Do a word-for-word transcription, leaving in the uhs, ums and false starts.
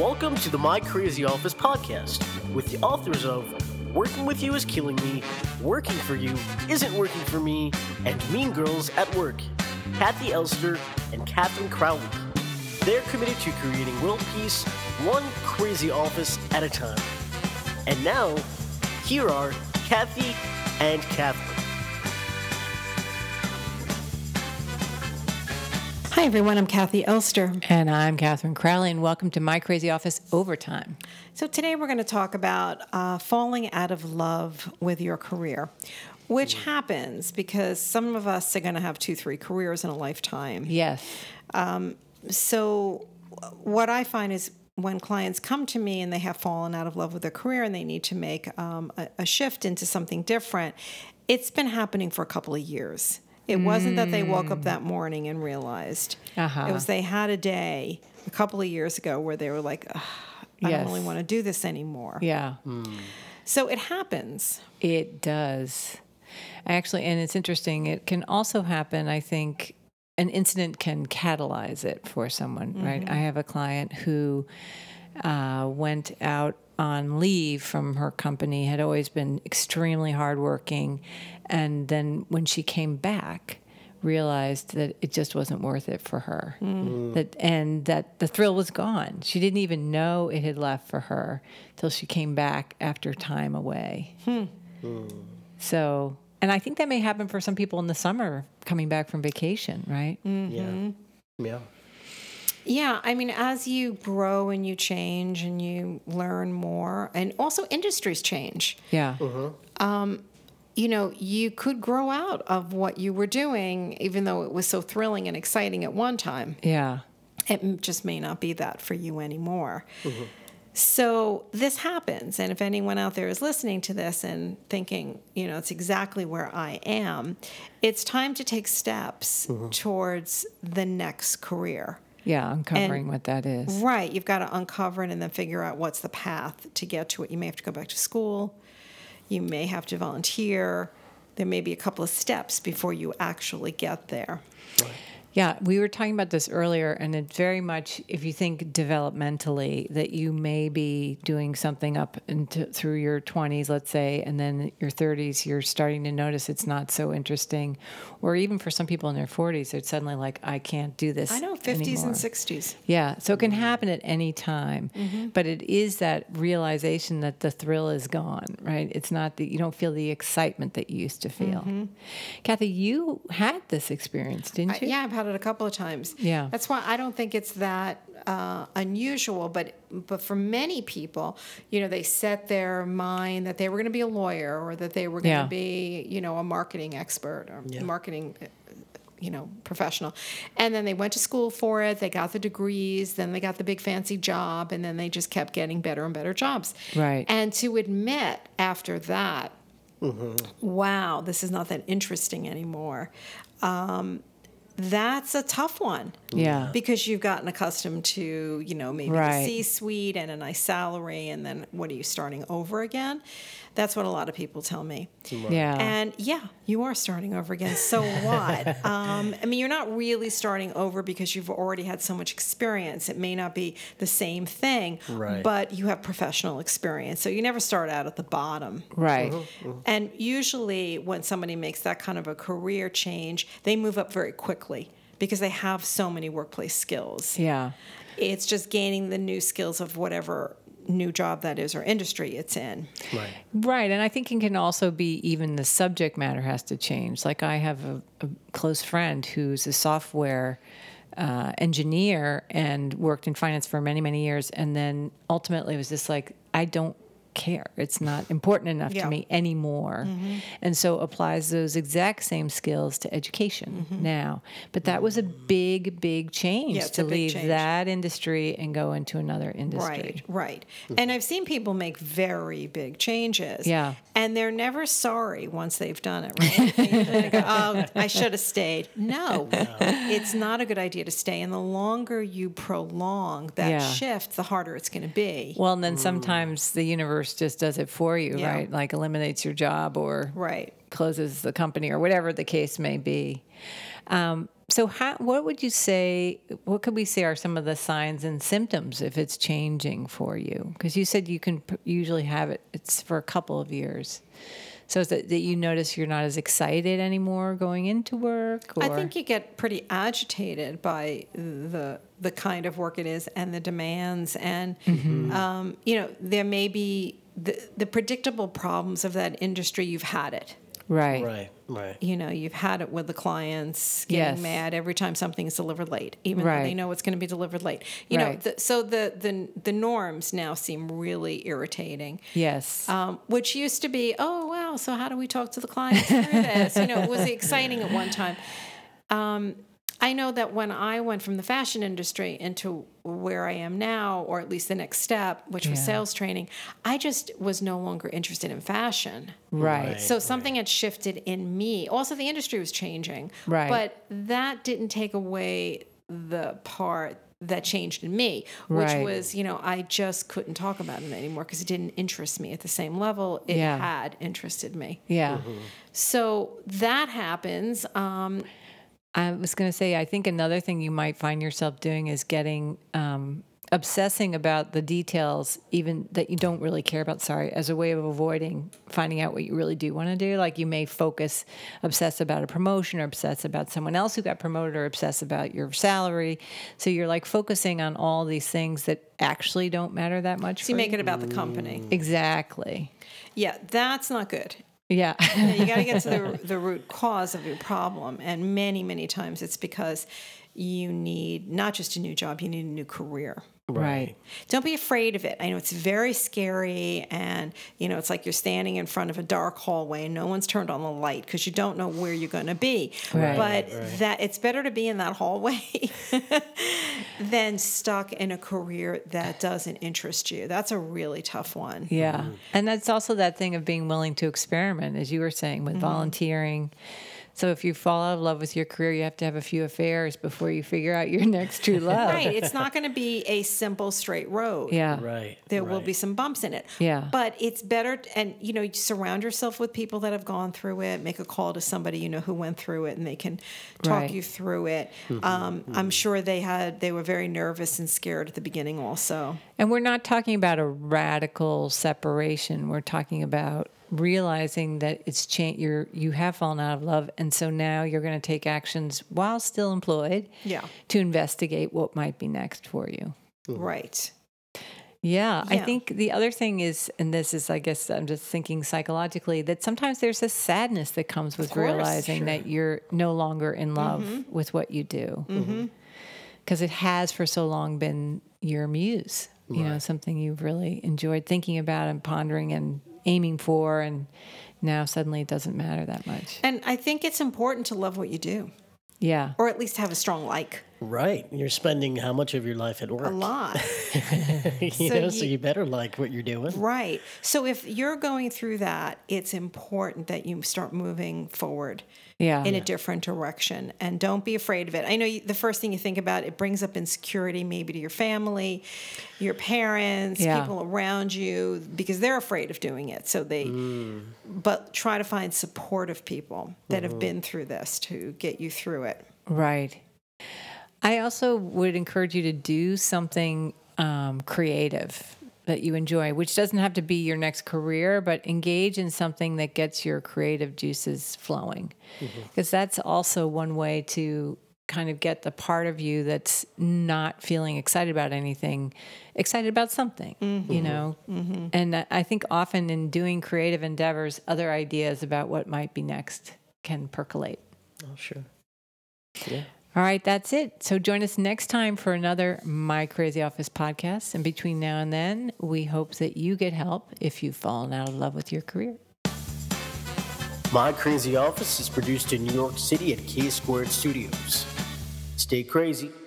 Welcome to the My Crazy Office podcast with the authors of Working With You Is Killing Me, Working For You Isn't Working For Me, and Mean Girls at Work, Kathy Elster and Catherine Crowley. They're committed to creating world peace, one crazy office at a time. And now, here are Kathy and Catherine. Hi, everyone. I'm Kathy Elster. And I'm Catherine Crowley, and welcome to My Crazy Office Overtime. So today we're going to talk about uh, falling out of love with your career, which happens because some of us are going to have two, three careers in a lifetime. Yes. Um, so what I find is when clients come to me and they have fallen out of love with their career and they need to make um, a, a shift into something different, it's been happening for a couple of years. It wasn't that they woke up that morning and realized. Uh-huh. It was they had a day a couple of years ago where they were like, I Yes. don't really want to do this anymore. Yeah. So it happens. It does. Actually, and it's interesting, it can also happen, I think, an incident can catalyze it for someone, mm-hmm. right? I have a client who uh, went out on leave from her company, had always been extremely hardworking, and then when she came back, realized that it just wasn't worth it for her. Mm. That and that the thrill was gone. She didn't even know it had left for her till she came back after time away. Hmm. Mm. So, and I think that may happen for some people in the summer coming back from vacation, right? Mm-hmm. Yeah. Yeah. Yeah, I mean, as you grow and you change and you learn more, and also industries change. Yeah. Uh-huh. Um, you know, you could grow out of what you were doing, even though it was so thrilling and exciting at one time. Yeah. It just may not be that for you anymore. Uh-huh. So this happens. And if anyone out there is listening to this and thinking, you know, it's exactly where I am, it's time to take steps uh-huh. towards the next career. Yeah, uncovering and, what that is. Right. You've got to uncover it and then figure out what's the path to get to it. You may have to go back to school. You may have to volunteer. There may be a couple of steps before you actually get there. Right. Yeah, we were talking about this earlier, and it's very much, if you think developmentally, that you may be doing something up into through your twenties, let's say, and then your thirties, you're starting to notice it's not so interesting. Or even for some people in their forties, it's suddenly like, I can't do this I know, fifties anymore. and sixties. Yeah, so it can happen at any time, mm-hmm. but it is that realization that the thrill is gone, right? It's not that you don't feel the excitement that you used to feel. Mm-hmm. Kathy, you had this experience, didn't you? I, yeah, I've had it a couple of times. Yeah. That's why I don't think it's that uh, unusual, but but for many people, you know, they set their mind that they were going to be a lawyer or that they were going to Yeah. be, you know, a marketing expert or Yeah. marketing, you know, professional. And then they went to school for it, they got the degrees, then they got the big fancy job, and then they just kept getting better and better jobs. Right. And to admit after that, Mm-hmm. wow, this is not that interesting anymore. Um, That's a tough one. Yeah. Because you've gotten accustomed to, you know, maybe Right. the C-suite and a nice salary, and then what are you starting over again? That's what a lot of people tell me. Yeah. And yeah, you are starting over again. So what? um, I mean, you're not really starting over because you've already had so much experience. It may not be the same thing, Right. but you have professional experience. So you never start out at the bottom. Right. And usually when somebody makes that kind of a career change, they move up very quickly because they have so many workplace skills. Yeah. It's just gaining the new skills of whatever new job that is or industry it's in. Right. Right. And I think it can also be even the subject matter has to change. Like I have a, a close friend who's a software uh, engineer and worked in finance for many, many years. And then ultimately it was just like, I don't care. It's not important enough Yeah. to me anymore. Mm-hmm. And so applies those exact same skills to education now. But that was a big, big change Yeah, it's to a big leave change. that industry and go into another industry. Right, right. And I've seen people make very big changes. Yeah. And they're never sorry once they've done it, right? They usually go, oh, I should have stayed. No, it's not a good idea to stay. And the longer you prolong that Yeah. shift, the harder it's going to be. Well, and then sometimes the universe just does it for you, Yeah. right? Like eliminates your job or Right. closes the company or whatever the case may be. Um, so how, what would you say, what could we say are some of the signs and symptoms if it's changing for you? Because you said you can p- usually have it, it's for a couple of years. So is it that you notice you're not as excited anymore going into work? Or? I think you get pretty agitated by the the kind of work it is and the demands. And, mm-hmm. um, you know, there may be the, the predictable problems of that industry. You've had it. Right. Right, right. You know, you've had it with the clients getting Yes. mad every time something is delivered late, even Right. though they know it's going to be delivered late. You Right. know, the, so the, the the norms now seem really irritating. Yes. Um, which used to be, oh, wow, so how do we talk to the clients through this? You know, it was exciting at one time. Um, I know that when I went from the fashion industry into where I am now, or at least the next step, which was Yeah. sales training, I just was no longer interested in fashion. right. Right. So something had shifted in me. Also, the industry was changing. Right. But that didn't take away the part that changed in me, which Right. was, you know, I just couldn't talk about it anymore because it didn't interest me at the same level it Yeah. had interested me. Yeah. So that happens. Um, I was going to say, I think another thing you might find yourself doing is getting um, obsessing about the details, even that you don't really care about, sorry, as a way of avoiding finding out what you really do want to do. Like you may focus, obsess about a promotion or obsess about someone else who got promoted or obsess about your salary. So you're like focusing on all these things that actually don't matter that much. so you for make you. it about the company. Exactly. Yeah, that's not good. Yeah. Yeah, you got to get to the, the root cause of your problem. And many, many times it's because you need not just a new job, you need a new career. Right. Don't be afraid of it. I know it's very scary, and you know it's like you're standing in front of a dark hallway and no one's turned on the light because you don't know where you're going to be. Right. But Right. that it's better to be in that hallway than stuck in a career that doesn't interest you. That's a really tough one. Yeah. And that's also that thing of being willing to experiment, as you were saying, with volunteering. So if you fall out of love with your career, you have to have a few affairs before you figure out your next true love. Right. It's not going to be a simple straight road. Yeah. Right. There will right. be some bumps in it. Yeah. But it's better, and you know, you surround yourself with people that have gone through it. Make a call to somebody you know who went through it, and they can talk Right. you through it. Mm-hmm. Um, I'm sure they had they were very nervous and scared at the beginning, also. And we're not talking about a radical separation. We're talking about realizing that it's cha- you're you have fallen out of love, and so now you're going to take actions while still employed, Yeah. to investigate what might be next for you. Right. Yeah, I Yeah. think the other thing is, and this is, I guess, I'm just thinking psychologically, that sometimes there's a sadness that comes with course, realizing sure. that you're no longer in love with what you do, because it has for so long been your muse. You know, something you've really enjoyed thinking about and pondering and aiming for, and now suddenly it doesn't matter that much. And I think it's important to love what you do, Yeah. or at least have a strong like. Right. You're spending how much of your life at work? A lot. you So know, so you- you better like what you're doing. Right. So if you're going through that, it's important that you start moving forward Yeah. in a different direction, and don't be afraid of it. I know you, the first thing you think about, it brings up insecurity maybe to your family, your parents, Yeah. people around you, because they're afraid of doing it. So they, but try to find supportive people that have been through this to get you through it. Right. I also would encourage you to do something um, creative that you enjoy, which doesn't have to be your next career, but engage in something that gets your creative juices flowing. Because that's also one way to kind of get the part of you that's not feeling excited about anything, excited about something, you know? And I think often in doing creative endeavors, other ideas about what might be next can percolate. Oh, sure. Yeah. All right, that's it. So join us next time for another My Crazy Office podcast. And between now and then, we hope that you get help if you've fallen out of love with your career. My Crazy Office is produced in New York City at K Squared Studios. Stay crazy.